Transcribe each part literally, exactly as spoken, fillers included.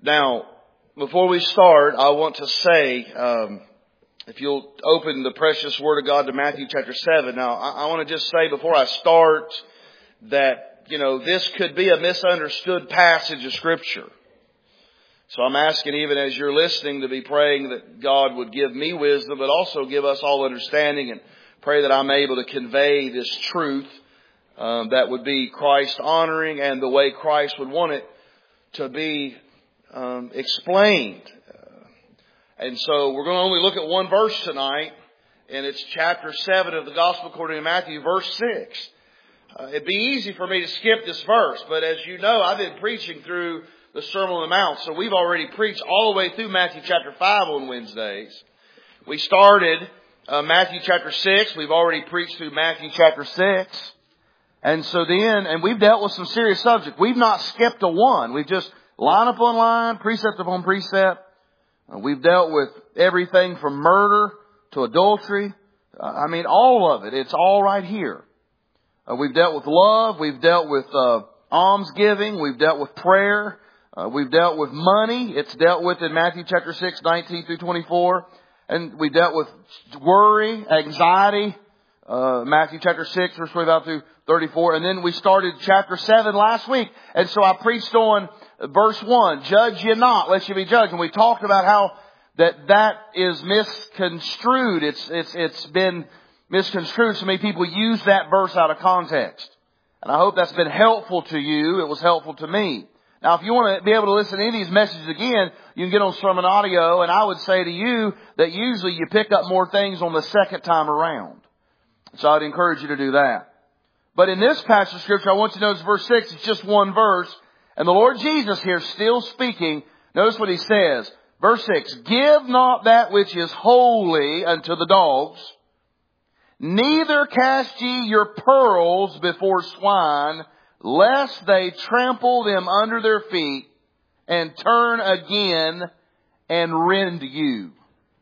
Now, before we start, I want to say, um, if you'll open the precious Word of God to Matthew chapter seven. Now, I, I want to just say before I start that, you know, this could be a misunderstood passage of Scripture. So I'm asking, even as you're listening, to be praying that God would give me wisdom, but also give us all understanding, and pray that I'm able to convey this truth um, that would be Christ honoring and the way Christ would want it to be um, explained. Uh, and so we're going to only look at one verse tonight, and it's chapter seven of the Gospel according to Matthew, verse six. Uh, it'd be easy for me to skip this verse, but as you know, I've been preaching through the Sermon on the Mount, so we've already preached all the way through Matthew chapter five on Wednesdays. We started uh, Matthew chapter six. We've already preached through Matthew chapter six. And so then, and we've dealt with some serious subjects. We've not skipped a one. We've just line upon line, precept upon precept. Uh, we've dealt with everything from murder to adultery. Uh, I mean, all of it. It's all right here. Uh, we've dealt with love. We've dealt with uh, almsgiving. We've dealt with prayer. Uh, we've dealt with money. It's dealt with in Matthew chapter six, nineteen through twenty-four. And we dealt with worry, anxiety. Uh, Matthew chapter six, verse twenty-five through thirty-four. And then we started chapter seven last week. And so I preached on verse one, judge ye not, lest ye be judged. And we talked about how that that is misconstrued. It's, it's, it's been misconstrued. So many people use that verse out of context. And I hope that's been helpful to you. It was helpful to me. Now, if you want to be able to listen to any of these messages again, you can get on Sermon Audio. And I would say to you that usually you pick up more things on the second time around. So I'd encourage you to do that. But in this passage of Scripture, I want you to notice verse six. It's just one verse. And the Lord Jesus here still speaking. Notice what He says. Verse six. Give not that which is holy unto the dogs. Neither cast ye your pearls before swine, lest they trample them under their feet and turn again and rend you.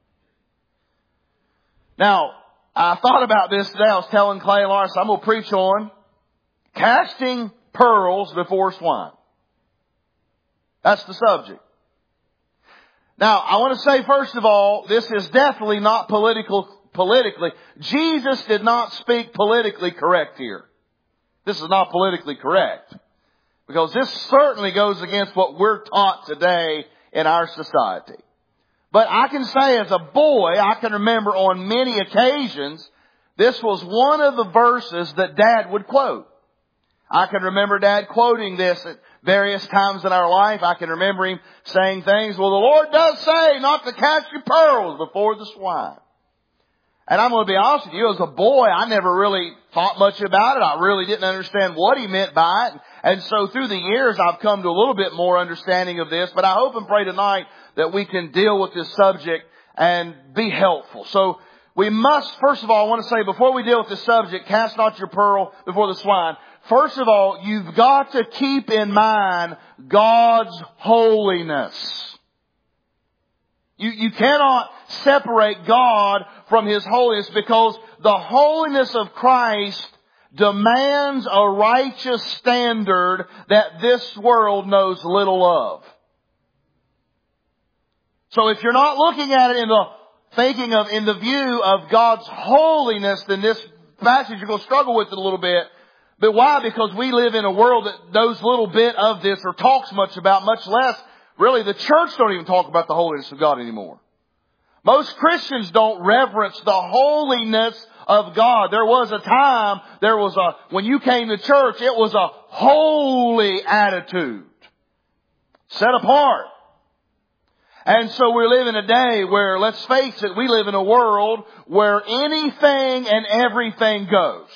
Now, I thought about this today. I was telling Clay and Lawrence, I'm going to preach on casting pearls before swine. That's the subject. Now, I want to say, first of all, this is definitely not political, politically. Jesus did not speak politically correct here. This is not politically correct. Because this certainly goes against what we're taught today in our society. But I can say as a boy, I can remember on many occasions, this was one of the verses that Dad would quote. I can remember Dad quoting this at various times in our life. I can remember him saying things, well, the Lord does say not to cast your pearls before the swine. And I'm going to be honest with you, as a boy, I never really thought much about it. I really didn't understand what He meant by it. And so through the years, I've come to a little bit more understanding of this. But I hope and pray tonight that we can deal with this subject and be helpful. So we must, first of all, I want to say, before we deal with this subject, cast not your pearl before the swine. First of all, you've got to keep in mind God's holiness. You, you cannot separate God from His holiness, because the holiness of Christ demands a righteous standard that this world knows little of. So if you're not looking at it in the thinking of, in the view of God's holiness, then this passage you're going to struggle with it a little bit. But why? Because we live in a world that knows little bit of this or talks much about, much less. Really, the church don't even talk about the holiness of God anymore. Most Christians don't reverence the holiness of God. There was a time, there was a, when you came to church, it was a holy attitude. Set apart. And so we live in a day where, let's face it, we live in a world where anything and everything goes.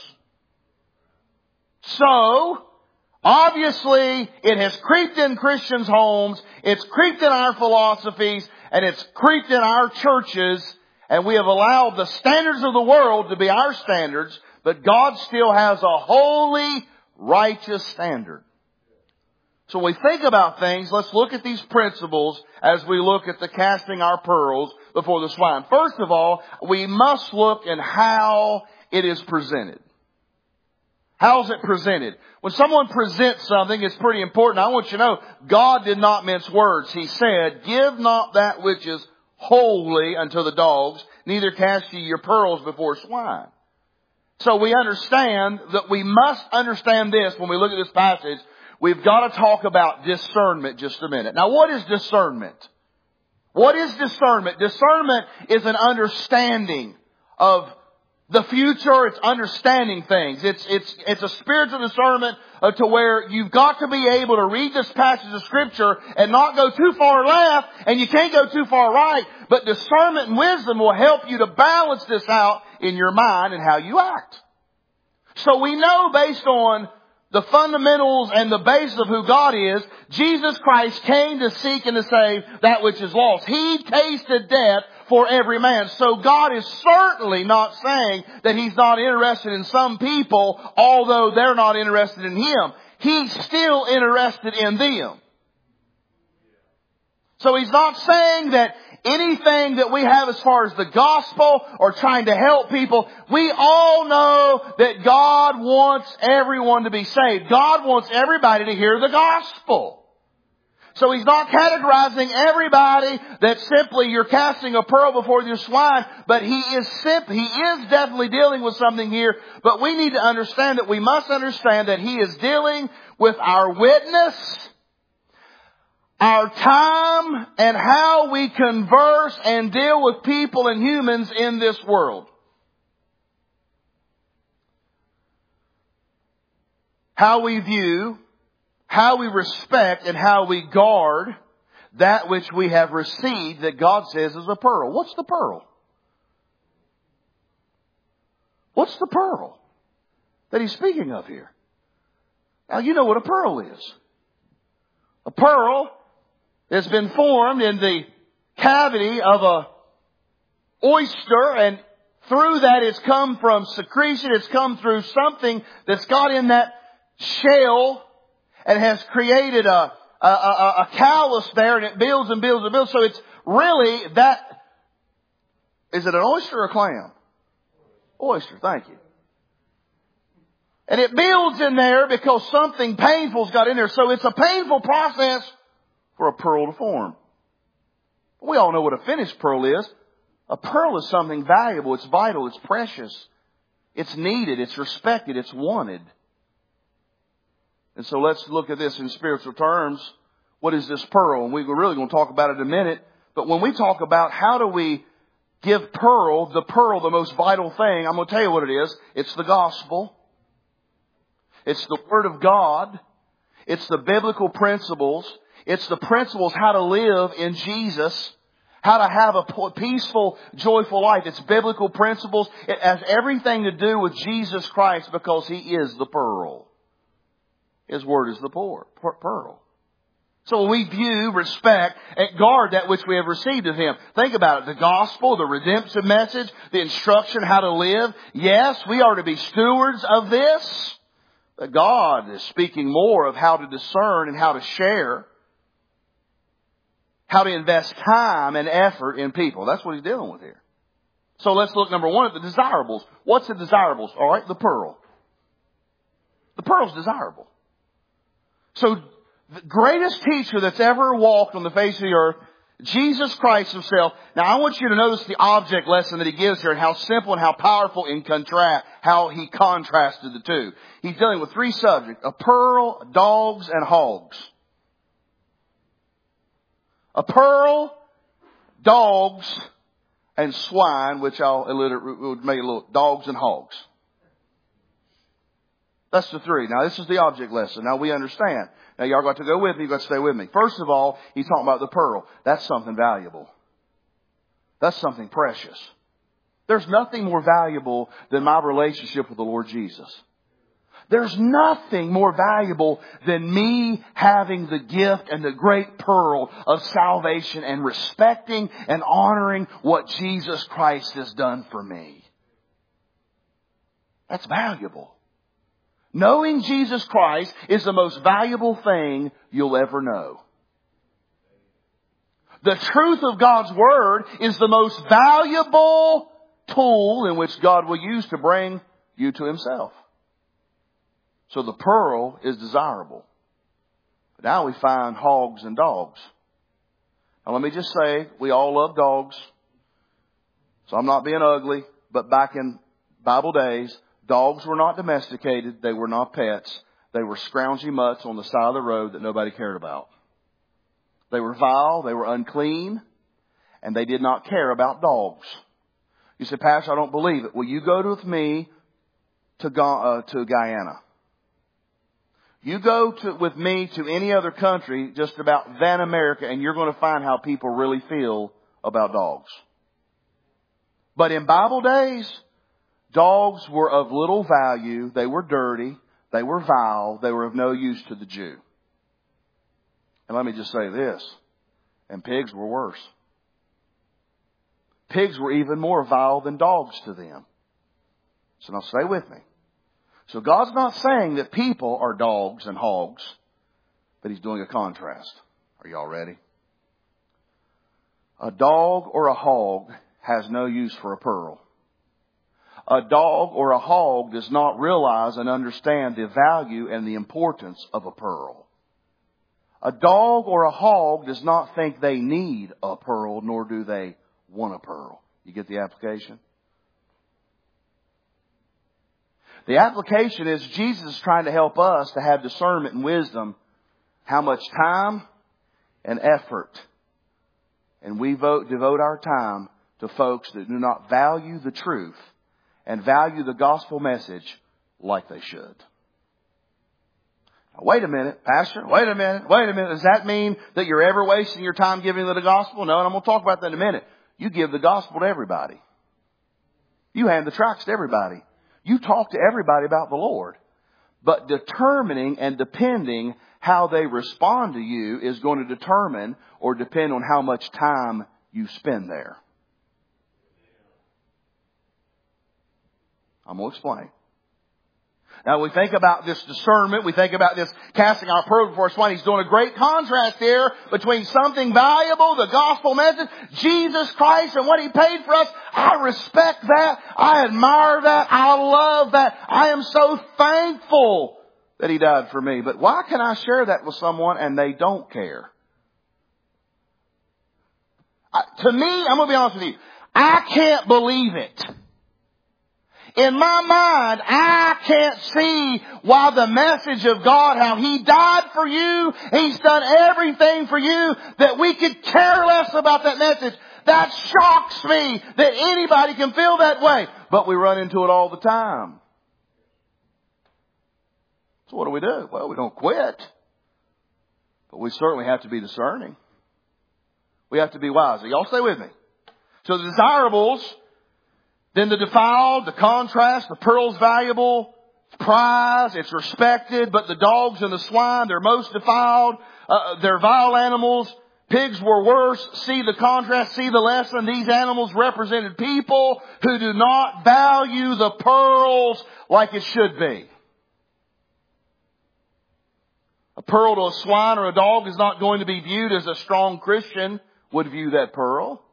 So, obviously, it has creeped in Christians' homes, it's creeped in our philosophies, and it's creeped in our churches, and we have allowed the standards of the world to be our standards, but God still has a holy, righteous standard. So when we think about things, let's look at these principles as we look at the casting our pearls before the swine. First of all, we must look at how it is presented. How's it presented? When someone presents something, it's pretty important. I want you to know, God did not mince words. He said, give not that which is holy unto the dogs, neither cast ye your pearls before swine. So we understand that we must understand this when we look at this passage. We've got to talk about discernment just a minute. Now, what is discernment? What is discernment? Discernment is an understanding of the future. It's understanding things. It's, it's, it's a spiritual discernment uh, to where you've got to be able to read this passage of Scripture and not go too far left, and you can't go too far right. But discernment and wisdom will help you to balance this out in your mind and how you act. So we know based on the fundamentals and the basis of who God is, Jesus Christ came to seek and to save that which is lost. He tasted death for every man. So God is certainly not saying that He's not interested in some people, although they're not interested in Him. He's still interested in them. So He's not saying that anything that we have as far as the gospel or trying to help people, we all know that God wants everyone to be saved. God wants everybody to hear the gospel. So He's not categorizing everybody that simply you're casting a pearl before your swine, but He is simply, He is definitely dealing with something here, but we need to understand that we must understand that He is dealing with our witness, our time, and how we converse and deal with people and humans in this world. How we view, how we respect, and how we guard that which we have received that God says is a pearl. What's the pearl? What's the pearl that He's speaking of here? Now you know what a pearl is. A pearl has been formed in the cavity of a oyster, and through that it's come from secretion. It's come through something that's got in that shell and has created a, a, a, a callus there, and it builds and builds and builds. So it's really that. Is it an oyster or a clam? Oyster, thank you. And it builds in there because something painful's got in there. So it's a painful process for a pearl to form. We all know what a finished pearl is. A pearl is something valuable. It's vital. It's precious. It's needed. It's respected. It's wanted. And so let's look at this in spiritual terms. What is this pearl? And we're really going to talk about it in a minute. But when we talk about how do we give pearl, the pearl, the most vital thing, I'm going to tell you what it is. It's the gospel. It's the Word of God. It's the biblical principles. It's the principles how to live in Jesus, how to have a peaceful, joyful life. It's biblical principles. It has everything to do with Jesus Christ because He is the pearl. His Word is the pearl. So we view, respect, and guard that which we have received of Him. Think about it. The gospel, the redemptive message, the instruction how to live. Yes, we are to be stewards of this. But God is speaking more of how to discern and how to share. How to invest time and effort in people. That's what He's dealing with here. So let's look, number one, at the desirables. What's the desirables? All right, the pearl. The pearl's desirable. So the greatest teacher that's ever walked on the face of the earth, Jesus Christ Himself. Now I want you to notice the object lesson that He gives here and how simple and how powerful in contrast, how He contrasted the two. He's dealing with three subjects: a pearl, dogs, and hogs. A pearl, dogs, and swine, which I'll illiterate, would make it a little, dogs and hogs. That's the three. Now this is the object lesson. Now we understand. Now y'all got to go with me, you've got to stay with me. First of all, He's talking about the pearl. That's something valuable. That's something precious. There's nothing more valuable than my relationship with the Lord Jesus. There's nothing more valuable than me having the gift and the great pearl of salvation and respecting and honoring what Jesus Christ has done for me. That's valuable. Knowing Jesus Christ is the most valuable thing you'll ever know. The truth of God's Word is the most valuable tool in which God will use to bring you to Himself. So the pearl is desirable. But now we find hogs and dogs. Now let me just say, we all love dogs. So I'm not being ugly, but back in Bible days, dogs were not domesticated. They were not pets. They were scroungy mutts on the side of the road that nobody cared about. They were vile. They were unclean. And they did not care about dogs. You say, Pastor, I don't believe it. Well, you go with me to, uh, to Guyana. You go to, with me to any other country just about than America, and you're going to find how people really feel about dogs. But in Bible days, dogs were of little value. They were dirty. They were vile. They were of no use to the Jew. And let me just say this. And pigs were worse. Pigs were even more vile than dogs to them. So now stay with me. So God's not saying that people are dogs and hogs, but He's doing a contrast. Are y'all ready? A dog or a hog has no use for a pearl. A dog or a hog does not realize and understand the value and the importance of a pearl. A dog or a hog does not think they need a pearl, nor do they want a pearl. You get the application? The application is Jesus is trying to help us to have discernment and wisdom, how much time and effort. And we vote, devote our time to folks that do not value the truth and value the gospel message like they should. Now, wait a minute, Pastor. Wait a minute. Wait a minute. Does that mean that you're ever wasting your time giving them the gospel? No, and I'm going to talk about that in a minute. You give the gospel to everybody. You hand the tracts to everybody. You talk to everybody about the Lord. But determining and depending how they respond to you is going to determine or depend on how much time you spend there. I'm going to explain. Now we think about this discernment, we think about this casting our pearls before swine. He's doing a great contrast here between something valuable, the gospel message, Jesus Christ and what He paid for us. I respect that. I admire that. I love that. I am so thankful that He died for me. But why can I share that with someone and they don't care? I, to me, I'm going to be honest with you, I can't believe it. In my mind, I can't see why the message of God, how He died for you, He's done everything for you, that we could care less about that message. That shocks me that anybody can feel that way. But we run into it all the time. So what do we do? Well, we don't quit. But we certainly have to be discerning. We have to be wise. Y'all stay with me. So the desirables, then the defiled, the contrast, the pearl's valuable, it's prized, it's respected, but the dogs and the swine, they're most defiled, uh, they're vile animals. Pigs were worse. See the contrast, see the lesson. These animals represented people who do not value the pearls like it should be. A pearl to a swine or a dog is not going to be viewed as a strong Christian would view that pearl.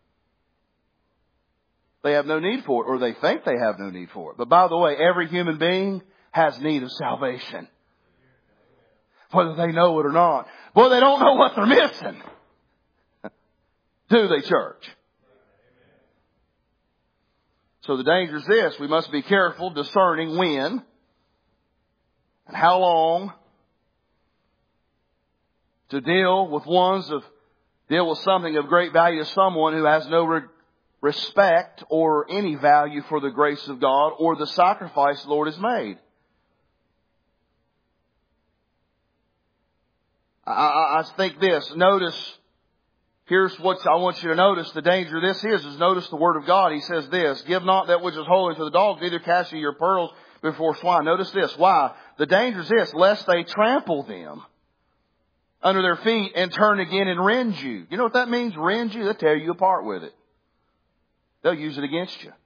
They have no need for it, or they think they have no need for it. But by the way, every human being has need of salvation. Whether they know it or not. Boy, they don't know what they're missing. Do they, church? So the danger is this. We must be careful discerning when and how long to deal with ones of, deal with something of great value to someone who has no re- respect or any value for the grace of God or the sacrifice the Lord has made. I, I, I think this. Notice, here's what I want you to notice. The danger of this is, is notice the Word of God. He says this, give not that which is holy to the dogs, neither cast ye your pearls before swine. Notice this. Why? The danger is this, lest they trample them under their feet and turn again and rend you. You know what that means? Rend you? They'll tear you apart with it. They'll use it against you.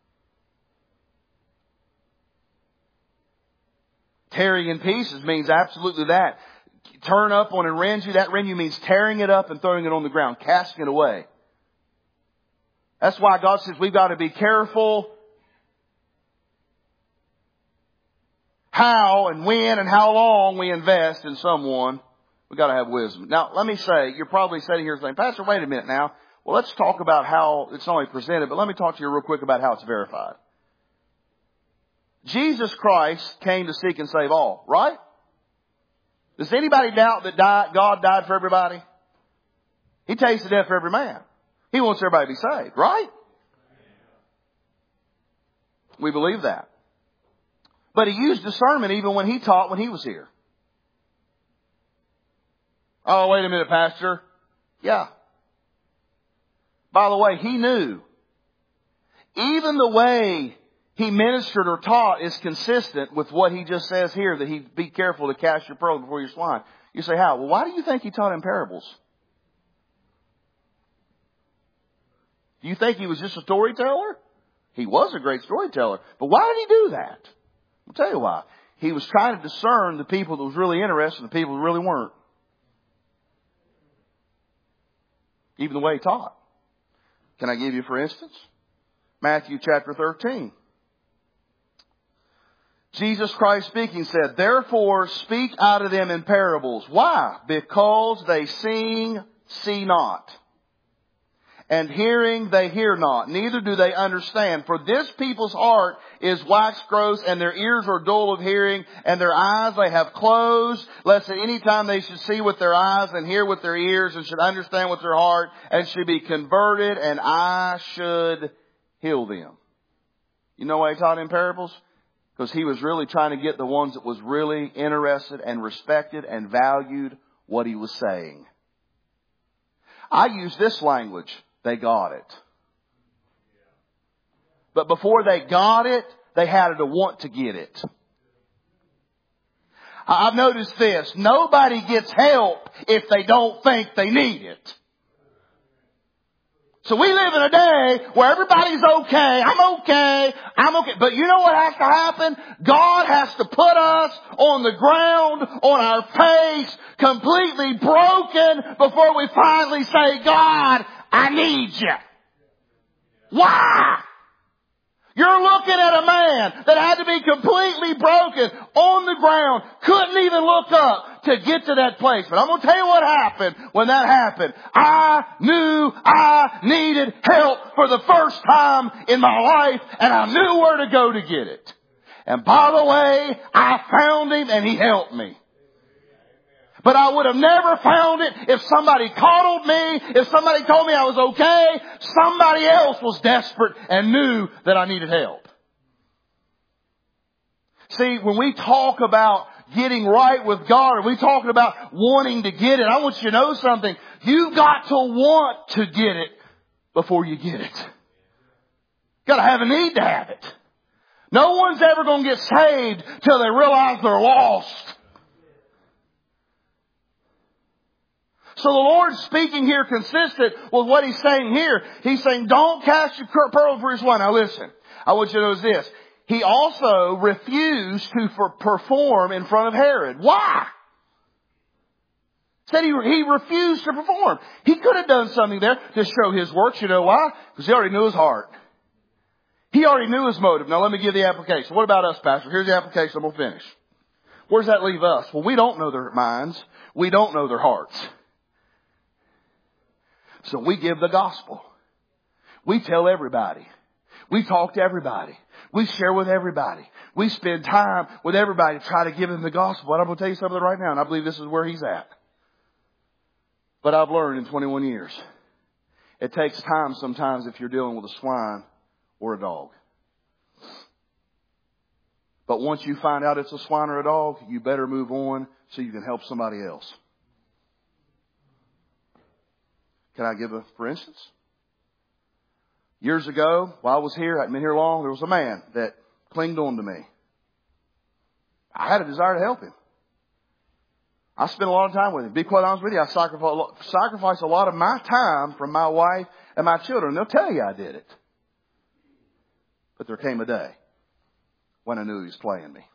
Tearing in pieces means absolutely that. Turn up on and rend you. That rend you means tearing it up and throwing it on the ground, casting it away. That's why God says we've got to be careful how and when and how long we invest in someone, we've got to have wisdom. Now, let me say, you're probably sitting here saying, Pastor, wait a minute now. Well, let's talk about how it's not only presented, but let me talk to you real quick about how it's verified. Jesus Christ came to seek and save all, right? Does anybody doubt that God died for everybody? He tasted death for every man. He wants everybody to be saved, right? We believe that. But He used discernment even when He taught when He was here. Oh, wait a minute, Pastor. Yeah. By the way, He knew. Even the way He ministered or taught is consistent with what He just says here, that He be careful to cast your pearl before your swine. You say, how? Well, why do you think He taught in parables? Do you think He was just a storyteller? He was a great storyteller. But why did He do that? I'll tell you why. He was trying to discern the people that was really interested and the people that really weren't. Even the way He taught. Can I give you, for instance? Matthew chapter thirteen. Jesus Christ speaking said, therefore speak out of them in parables. Why? Because they seeing, see not. And hearing they hear not, neither do they understand. For this people's heart is waxed gross, and their ears are dull of hearing, and their eyes they have closed, lest at any time they should see with their eyes and hear with their ears, and should understand with their heart, and should be converted, and I should heal them. You know why He taught in parables? Because He was really trying to get the ones that was really interested and respected and valued what He was saying. I use this language. They got it. But before they got it, they had to want to get it. I've noticed this. Nobody gets help if they don't think they need it. So we live in a day where everybody's okay. I'm okay. I'm okay. But you know what has to happen? God has to put us on the ground, on our face, completely broken before we finally say, God, I need you. Why? You're looking at a man that had to be completely broken on the ground, couldn't even look up to get to that place. But I'm going to tell you what happened when that happened. I knew I needed help for the first time in my life, and I knew where to go to get it. And by the way, I found Him and He helped me. But I would have never found it if somebody coddled me, if somebody told me I was okay. Somebody else was desperate and knew that I needed help. See, when we talk about getting right with God, or we talking about wanting to get it, I want you to know something. You've got to want to get it before you get it. You've got to have a need to have it. No one's ever going to get saved till they realize they're lost. So the Lord's speaking here consistent with what He's saying here. He's saying, don't cast your pearl before your swine. Now listen, I want you to know this. He also refused to perform in front of Herod. Why? Said he, he refused to perform. He could have done something there to show His works. You know why? Because He already knew his heart. He already knew his motive. Now let me give the application. What about us, Pastor? Here's the application. I'm going to finish. Where does that leave us? Well, we don't know their minds. We don't know their hearts. So we give the gospel. We tell everybody. We talk to everybody. We share with everybody. We spend time with everybody to try to give them the gospel. But I'm going to tell you something right now, and I believe this is where he's at. But I've learned in twenty-one years, it takes time sometimes if you're dealing with a swine or a dog. But once you find out it's a swine or a dog, you better move on so you can help somebody else. Can I give a, for instance? Years ago, while I was here, I hadn't been here long, there was a man that clinged on to me. I had a desire to help him. I spent a lot of time with him. To be quite honest with you, I sacrificed a lot of my time from my wife and my children. They'll tell you I did it. But there came a day when I knew he was playing me.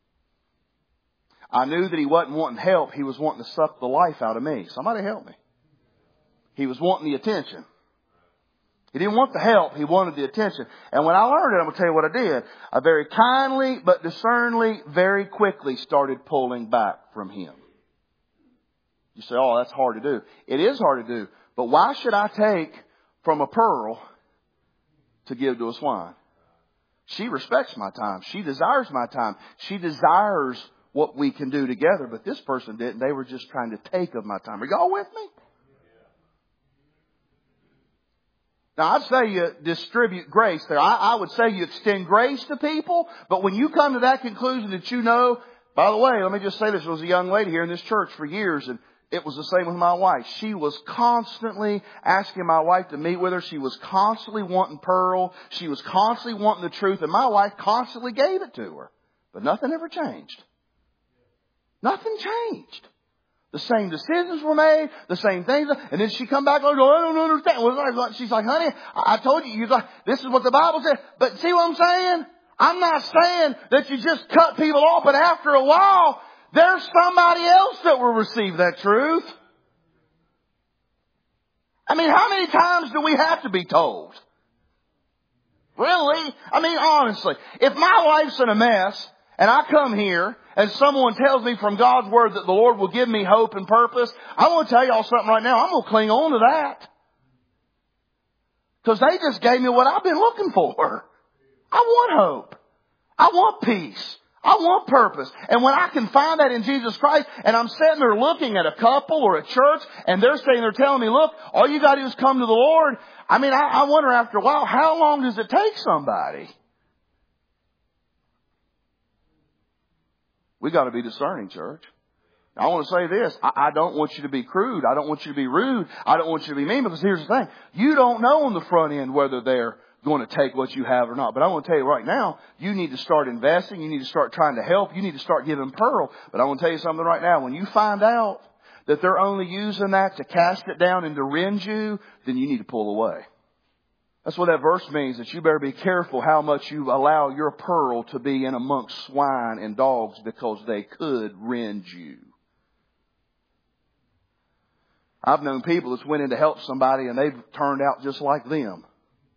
I knew that he wasn't wanting help. He was wanting to suck the life out of me. Somebody help me. He was wanting the attention. He didn't want the help. He wanted the attention. And when I learned it, I'm going to tell you what I did. I very kindly but discerningly, very quickly started pulling back from him. You say, oh, that's hard to do. It is hard to do. But why should I take from a pearl to give to a swine? She respects my time. She desires my time. She desires what we can do together. But this person didn't. They were just trying to take of my time. Are y'all with me? Now, I'd say you distribute grace there. I, I would say you extend grace to people. But when you come to that conclusion that you know, by the way, let me just say this. There was a young lady here in this church for years, and it was the same with my wife. She was constantly asking my wife to meet with her. She was constantly wanting pearl. She was constantly wanting the truth. And my wife constantly gave it to her. But nothing ever changed. Nothing changed. The same decisions were made, the same things. And then she come back and go, I don't understand. She's like, honey, I told you, you're like, this is what the Bible said. But see what I'm saying? I'm not saying that you just cut people off, but after a while, there's somebody else that will receive that truth. I mean, how many times do we have to be told? Really? I mean, honestly, if my life's in a mess and I come here and someone tells me from God's Word that the Lord will give me hope and purpose, I want to tell y'all something right now. I'm going to cling on to that. Because they just gave me what I've been looking for. I want hope. I want peace. I want purpose. And when I can find that in Jesus Christ, and I'm sitting there looking at a couple or a church, and they're saying, they're telling me, look, all you got to do is come to the Lord. I mean, I, I wonder after a while, how long does it take somebody? We got to be discerning, church. I want to say this. I, I don't want you to be crude. I don't want you to be rude. I don't want you to be mean, because here's the thing. You don't know on the front end whether they're going to take what you have or not. But I want to tell you right now, you need to start investing. You need to start trying to help. You need to start giving pearl. But I want to tell you something right now. When you find out that they're only using that to cast it down and to rend you, then you need to pull away. That's what that verse means, that you better be careful how much you allow your pearl to be in amongst swine and dogs, because they could rend you. I've known people that's went in to help somebody and they've turned out just like them.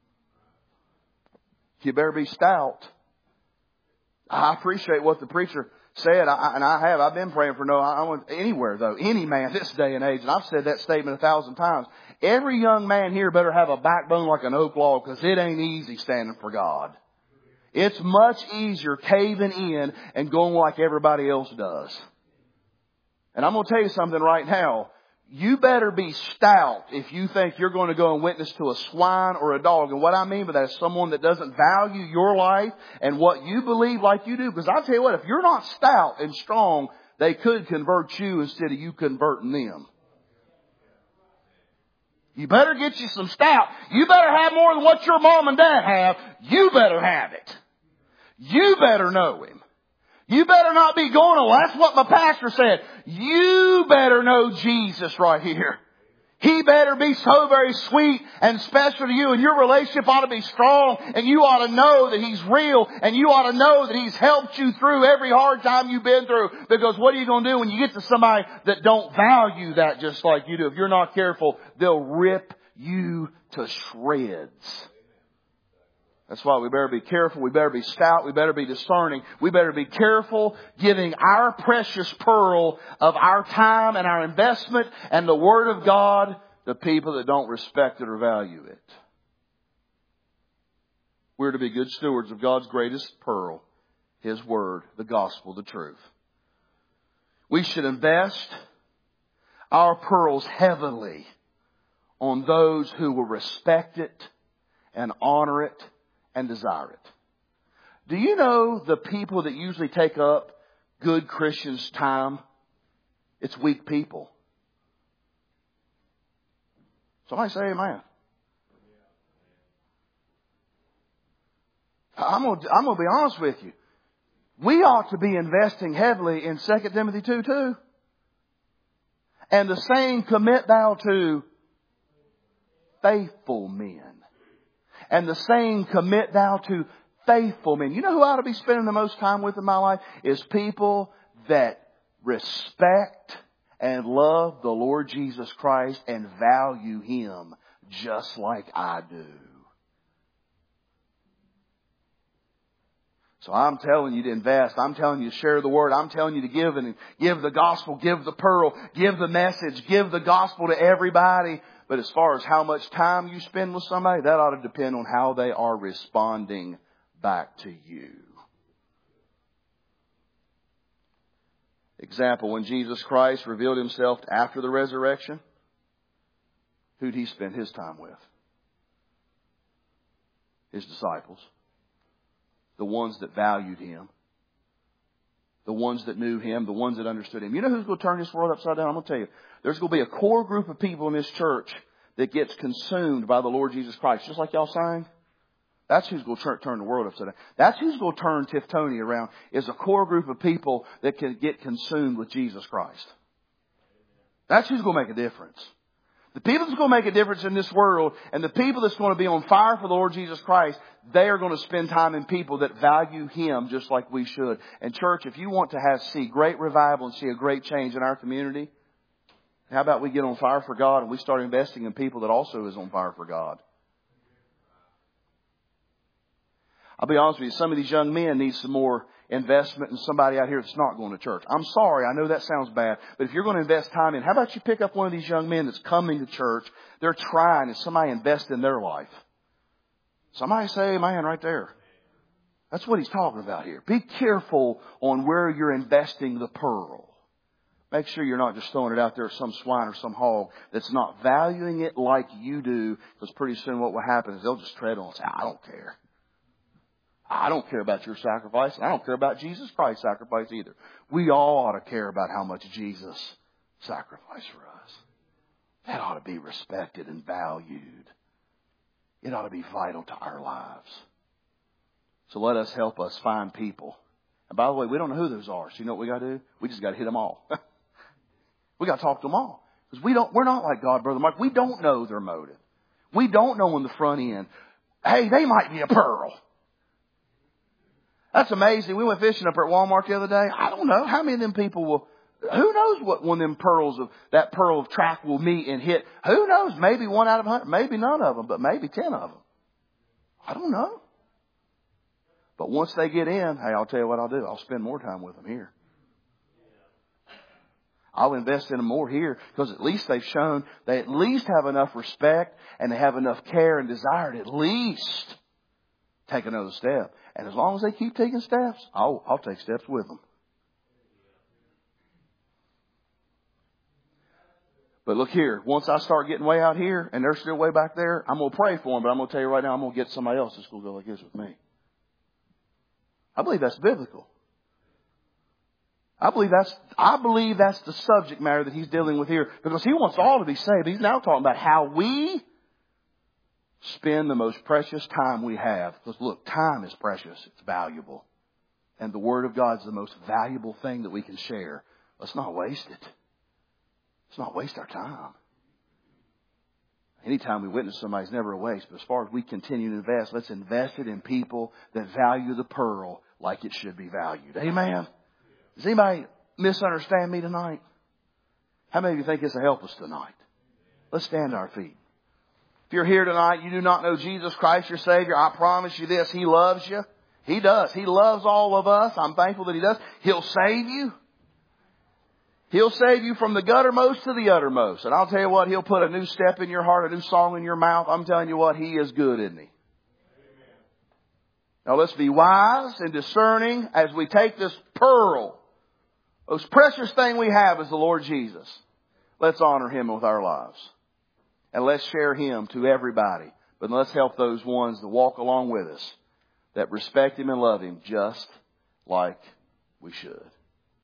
You better be stout. I appreciate what the preacher said, I, and I have. I've been praying for no, I want anywhere though, any man this day and age, and I've said that statement a thousand times. Every young man here better have a backbone like an oak log, because it ain't easy standing for God. It's much easier caving in and going like everybody else does. And I'm going to tell you something right now. You better be stout if you think you're going to go and witness to a swine or a dog. And what I mean by that is someone that doesn't value your life and what you believe like you do. Because I'll tell you what, if you're not stout and strong, they could convert you instead of you converting them. You better get you some stout. You better have more than what your mom and dad have. You better have it. You better know Him. You better not be going, oh, that's what my pastor said. You better know Jesus right here. He better be so very sweet and special to you, and your relationship ought to be strong, and you ought to know that He's real, and you ought to know that He's helped you through every hard time you've been through. Because what are you going to do when you get to somebody that don't value that just like you do? If you're not careful, they'll rip you to shreds. That's why we better be careful. We better be stout. We better be discerning. We better be careful giving our precious pearl of our time and our investment and the Word of God to people that don't respect it or value it. We're to be good stewards of God's greatest pearl, His Word, the gospel, the truth. We should invest our pearls heavily on those who will respect it and honor it and desire it. Do you know the people that usually take up good Christians' time? It's weak people. Somebody say amen. I'm going to, I'm going to be honest with you. We ought to be investing heavily in Second Timothy two two. And the same commit thou to faithful men. And the same commit thou to faithful men. You know who I ought to be spending the most time with in my life? Is people that respect and love the Lord Jesus Christ and value Him just like I do. So I'm telling you to invest. I'm telling you to share the word. I'm telling you to give and give the gospel, give the pearl, give the message, give the gospel to everybody. But as far as how much time you spend with somebody, that ought to depend on how they are responding back to you. Example, when Jesus Christ revealed himself after the resurrection, who'd he spend his time with? His disciples. The ones that valued him. The ones that knew him. The ones that understood him. You know who's going to turn this world upside down? I'm going to tell you. There's going to be a core group of people in this church that gets consumed by the Lord Jesus Christ. Just like y'all sang. That's who's going to turn the world upside down. That's who's going to turn Tiftonii around. Is a core group of people that can get consumed with Jesus Christ. That's who's going to make a difference. The people that's going to make a difference in this world and the people that's going to be on fire for the Lord Jesus Christ, they are going to spend time in people that value Him just like we should. And church, if you want to have see great revival and see a great change in our community, how about we get on fire for God and we start investing in people that also is on fire for God? I'll be honest with you, some of these young men need some more investment in somebody out here that's not going to church. I'm sorry, I know that sounds bad, but if you're going to invest time in, how about you pick up one of these young men that's coming to church, they're trying, and somebody invest in their life. Somebody say amen right there. That's what he's talking about here. Be careful on where you're investing the pearl. Make sure you're not just throwing it out there as some swine or some hog that's not valuing it like you do, because pretty soon what will happen is they'll just tread on and say, I don't care. I don't care about your sacrifice. I don't care about Jesus Christ's sacrifice either. We all ought to care about how much Jesus sacrificed for us. That ought to be respected and valued. It ought to be vital to our lives. So let us help us find people. And by the way, we don't know who those are. So you know what we got to do? We just got to hit them all. We got to talk to them all. Because we don't, we're not like God, Brother Mark. We don't know their motive. We don't know on the front end, hey, they might be a pearl. That's amazing. We went fishing up at Walmart the other day. I don't know how many of them people will, who knows what one of them pearls of, that pearl of track will meet and hit. Who knows? Maybe one out of a hundred, maybe none of them, but maybe ten of them. I don't know. But once they get in, hey, I'll tell you what I'll do. I'll spend more time with them here. I'll invest in them more here because at least they've shown they at least have enough respect and they have enough care and desire to at least take another step. And as long as they keep taking steps, I'll, I'll take steps with them. But look here, once I start getting way out here and they're still way back there, I'm going to pray for them, but I'm going to tell you right now, I'm going to get somebody else that's going to go like this with me. I believe that's biblical. I believe that's, I believe that's the subject matter that he's dealing with here because he wants all to be saved. He's now talking about how we spend the most precious time we have. Because look, time is precious. It's valuable. And the Word of God is the most valuable thing that we can share. Let's not waste it. Let's not waste our time. Anytime we witness somebody is never a waste. But as far as we continue to invest, let's invest it in people that value the pearl like it should be valued. Amen? Does anybody misunderstand me tonight? How many of you think this will help us tonight? Let's stand to our feet. If you're here tonight, you do not know Jesus Christ, your Savior, I promise you this, He loves you. He does. He loves all of us. I'm thankful that He does. He'll save you. He'll save you from the guttermost to the uttermost. And I'll tell you what, He'll put a new step in your heart, a new song in your mouth. I'm telling you what, He is good, isn't He? Amen. Now let's be wise and discerning as we take this pearl. The most precious thing we have is the Lord Jesus. Let's honor Him with our lives. And let's share Him to everybody. But let's help those ones that walk along with us that respect Him and love Him just like we should.